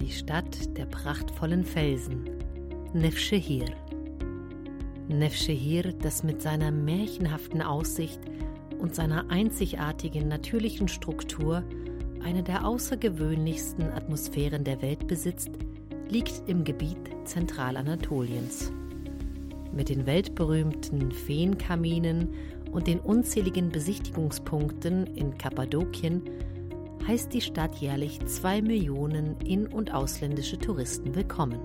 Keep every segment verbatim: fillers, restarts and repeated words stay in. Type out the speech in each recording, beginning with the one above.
Die Stadt der prachtvollen Felsen, Nevşehir. Nevşehir, das mit seiner märchenhaften Aussicht und seiner einzigartigen natürlichen Struktur eine der außergewöhnlichsten Atmosphären der Welt besitzt, liegt im Gebiet Zentralanatoliens. Mit den weltberühmten Feenkaminen und den unzähligen Besichtigungspunkten in Kappadokien heißt die Stadt jährlich zwei Millionen in- und ausländische Touristen willkommen.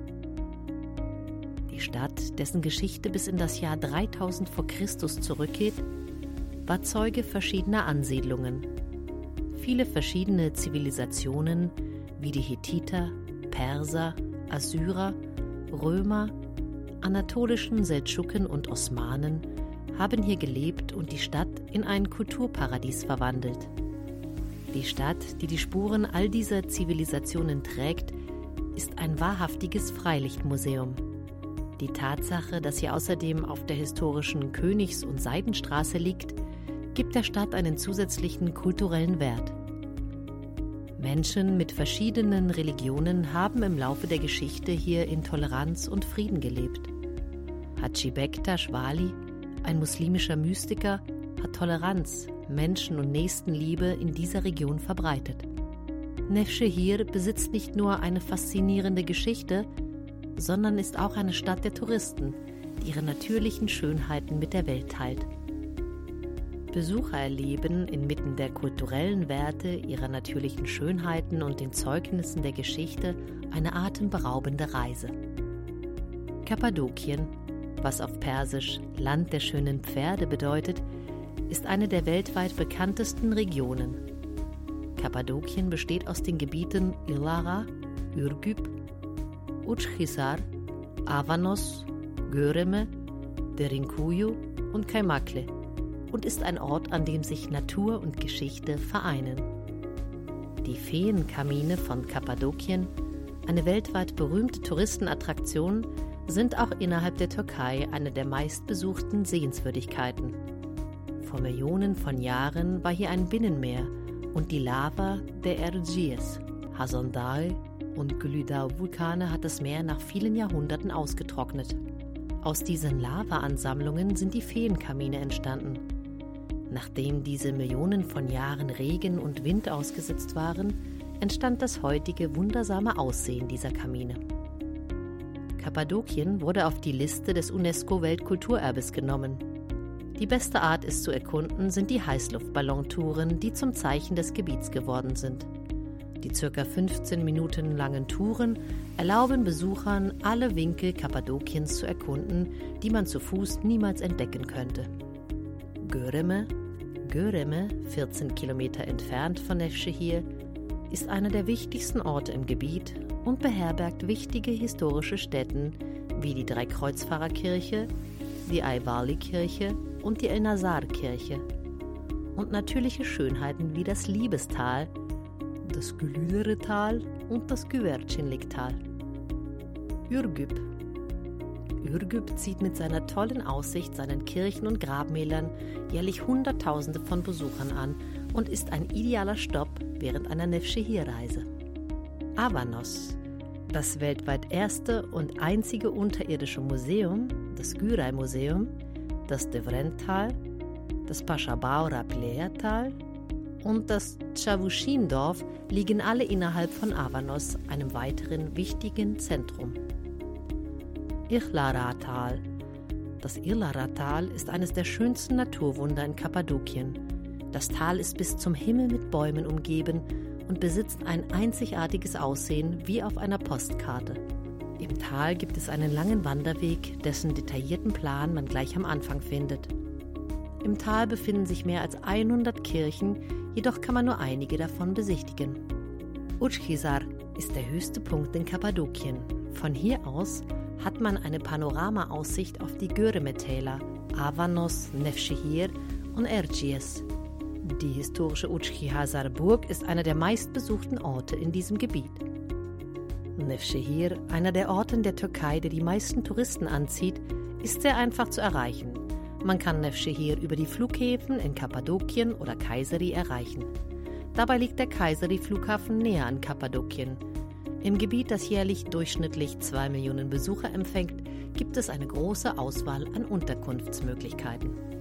Die Stadt, dessen Geschichte bis in das Jahr dreitausend vor Christus zurückgeht, war Zeuge verschiedener Ansiedlungen. Viele verschiedene Zivilisationen wie die Hethiter, Perser, Assyrer, Römer, anatolischen Seldschuken und Osmanen haben hier gelebt und die Stadt in ein Kulturparadies verwandelt. Die Stadt, die die Spuren all dieser Zivilisationen trägt, ist ein wahrhaftiges Freilichtmuseum. Die Tatsache, dass sie außerdem auf der historischen Königs- und Seidenstraße liegt, gibt der Stadt einen zusätzlichen kulturellen Wert. Menschen mit verschiedenen Religionen haben im Laufe der Geschichte hier in Toleranz und Frieden gelebt. Hacı Bektaş Vali, ein muslimischer Mystiker, hat Toleranz, Menschen- und Nächstenliebe in dieser Region verbreitet. Nevşehir besitzt nicht nur eine faszinierende Geschichte, sondern ist auch eine Stadt der Touristen, die ihre natürlichen Schönheiten mit der Welt teilt. Besucher erleben inmitten der kulturellen Werte, ihrer natürlichen Schönheiten und den Zeugnissen der Geschichte eine atemberaubende Reise. Kappadokien, was auf Persisch Land der schönen Pferde bedeutet, ist eine der weltweit bekanntesten Regionen. Kappadokien besteht aus den Gebieten Illara, Ürgüp, Uçhisar, Avanos, Göreme, Derinkuyu und Kaymakli und ist ein Ort, an dem sich Natur und Geschichte vereinen. Die Feenkamine von Kappadokien, eine weltweit berühmte Touristenattraktion, sind auch innerhalb der Türkei eine der meistbesuchten Sehenswürdigkeiten. Vor Millionen von Jahren war hier ein Binnenmeer und die Lava der Erciyes, Hasan Dağı und Gülüdağı-Vulkane hat das Meer nach vielen Jahrhunderten ausgetrocknet. Aus diesen Lavaansammlungen sind die Feenkamine entstanden. Nachdem diese Millionen von Jahren Regen und Wind ausgesetzt waren, entstand das heutige wundersame Aussehen dieser Kamine. Kappadokien wurde auf die Liste des UNESCO-Weltkulturerbes genommen. Die beste Art, es zu erkunden, sind die Heißluftballontouren, die zum Zeichen des Gebiets geworden sind. Die ca. fünfzehn Minuten langen Touren erlauben Besuchern, alle Winkel Kappadokiens zu erkunden, die man zu Fuß niemals entdecken könnte. Göreme, Göreme, vierzehn Kilometer entfernt von Nevşehir, ist einer der wichtigsten Orte im Gebiet und beherbergt wichtige historische Stätten wie die Dreikreuzfahrerkirche, die Ayvali-Kirche und die El-Nazar-Kirche und natürliche Schönheiten wie das Liebestal, das Gülüdere-Tal und das Güvercinlik-Tal. Ürgüp. Ürgüp zieht mit seiner tollen Aussicht, seinen Kirchen und Grabmälern jährlich Hunderttausende von Besuchern an und ist ein idealer Stopp während einer Nevşehir-Reise. Avanos, das weltweit erste und einzige unterirdische Museum, das Güray-Museum, das Devrental, das Pascha-Baura-Pleja-Tal und das Çavuşin-Dorf liegen alle innerhalb von Avanos, einem weiteren wichtigen Zentrum. Ihlara-Tal. Das Ihlara-Tal ist eines der schönsten Naturwunder in Kappadokien. Das Tal ist bis zum Himmel mit Bäumen umgeben und besitzt ein einzigartiges Aussehen wie auf einer Postkarte. Im Tal gibt es einen langen Wanderweg, dessen detaillierten Plan man gleich am Anfang findet. Im Tal befinden sich mehr als hundert Kirchen, jedoch kann man nur einige davon besichtigen. Uçhisar ist der höchste Punkt in Kappadokien. Von hier aus hat man eine Panoramaaussicht auf die Göreme-Täler, Avanos, Nevşehir und Erciyes. Die historische Uçhisar-Burg ist einer der meistbesuchten Orte in diesem Gebiet. Nevşehir, einer der Orte in der Türkei, der die meisten Touristen anzieht, ist sehr einfach zu erreichen. Man kann Nevşehir über die Flughäfen in Kappadokien oder Kayseri erreichen. Dabei liegt der Kayseri-Flughafen näher an Kappadokien. Im Gebiet, das jährlich durchschnittlich zwei Millionen Besucher empfängt, gibt es eine große Auswahl an Unterkunftsmöglichkeiten.